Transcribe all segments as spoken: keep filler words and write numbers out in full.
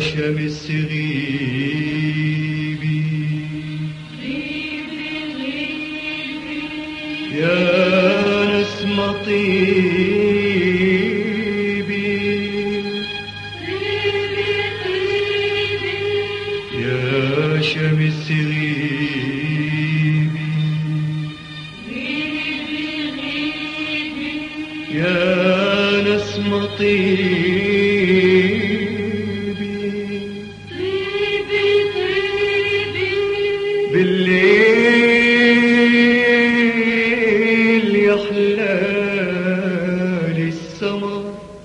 شمس غيبي يا نسمة طيبي يا شمس غيبي يا نسمة طيبي بالليل يحلالي السمر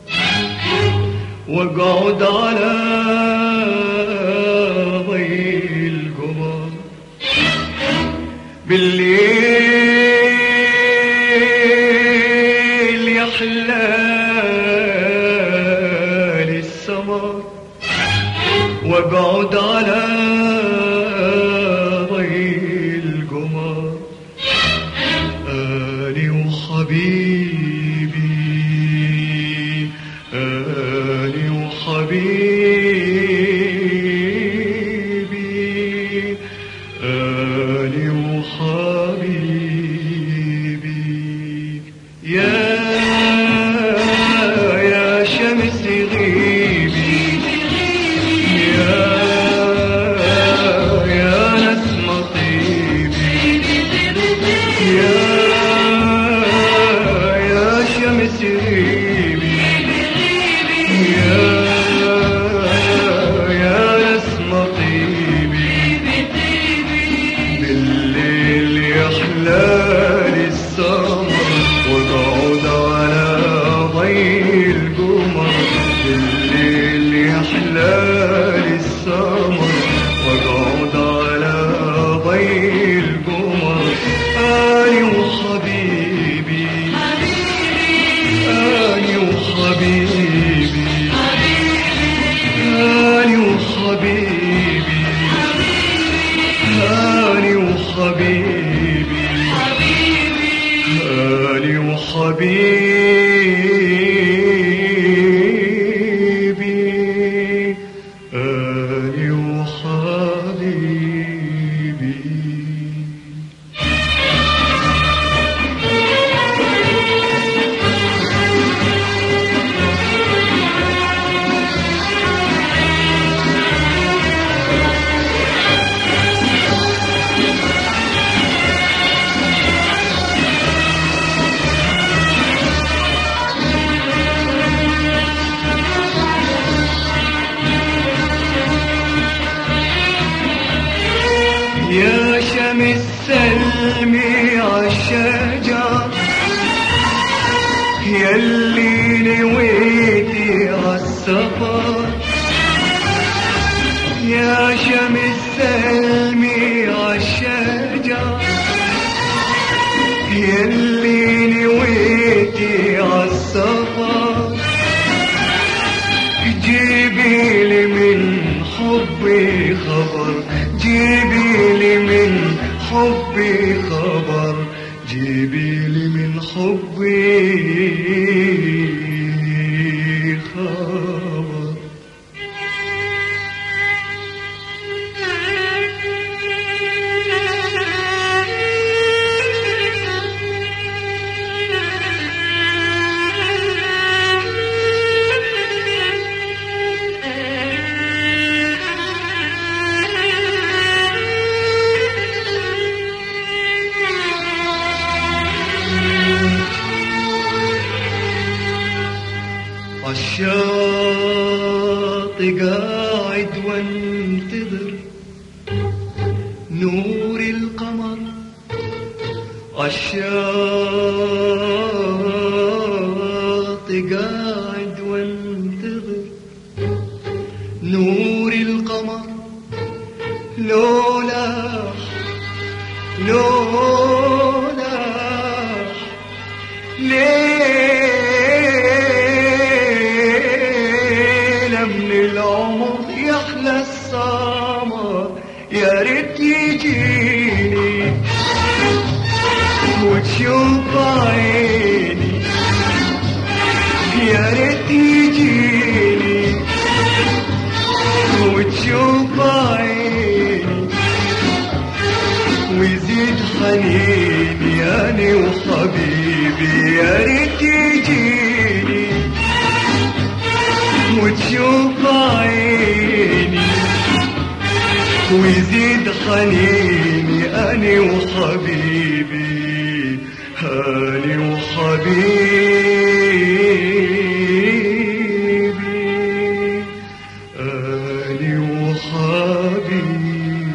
واقعد على ضي القمر بالليل يحلالي السمر واقعد على آلي وحبيبي آلي وحبيبي آلي وحبيبي يا يا شمس غيبي يا يا نسمة طيبي يا شمس غيبي يا يا نسمة طيبي بالليل يحلالي السمر واقعد على ضي القمر بالليل يحلالي السمر واقعد على ضي القمر آلي وحبيبي آلي وحبيبي آلي وحبيبي آلي وحبيبي آلي وحبيبي آلي وحبيبي يا شمس سلمي عالشجر ياللي نويتي عالسفر يا شمس سلمي عالشجر ياللي نويتي عالسفر جيبي لي من حبي خبر جيبي لي من حبي خبر جيبي لي من حبي خبر عالشاطئ قاعد وانتظر نور القمر عالشاطئ قاعد وانتظر نور القمر لولا لولا ليلة من العمر يحلى السمر يا ريت يجيني وتشوف عيني يا ريت يجيني وتشوف عيني ويزيد حنيني أنا وحبيبي أنا وحبيبي أنا وحبيبي.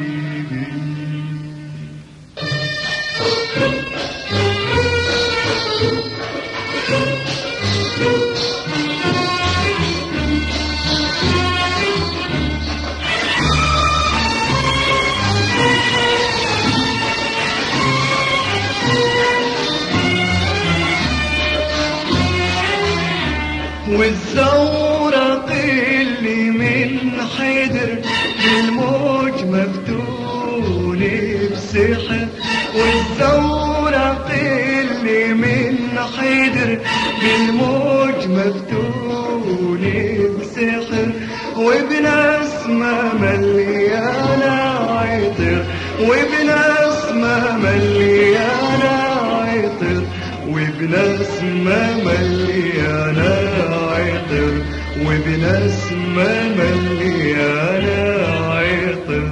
والزورق اللي من حدر بالموج مفتون بسحر، والزورق اللي من حدر بالموج مفتون بسحر، وبنسمة مليانة عطر، وبنسمة مليانة عطر، وبنسمة مليانة عطر، وبنسمة مليانة عطر.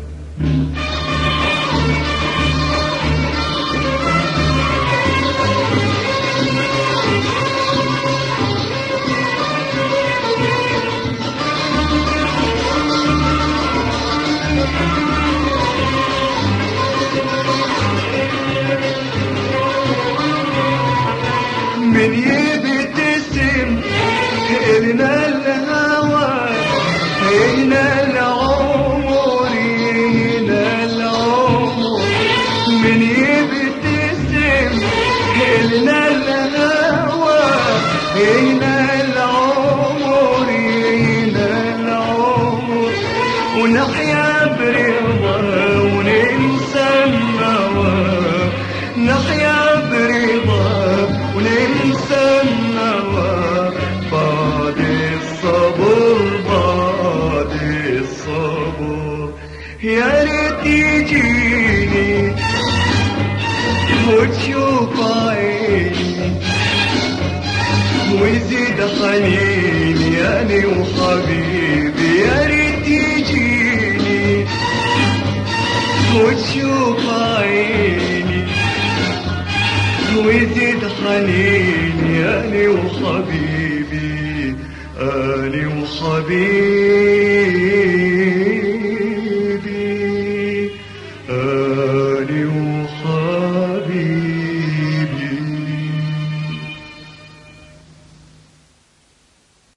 من يبتسم إلنا الهوى هنا العمر هنا العمر، من يبتسم إلنا الهوى هنا العمر هنا العمر، ونحيا برضا وننسى النوى، نحيا برضا وننسى النوى، بعد الصبر بعد الصبر. يا ريت يجيني وتشوف عيني ويزيد حنيني أنا وحبيبي، يا ريت يجيني وتشوف عيني ويزيد حنيني، أنا وحبيبي أنا وحبيبي.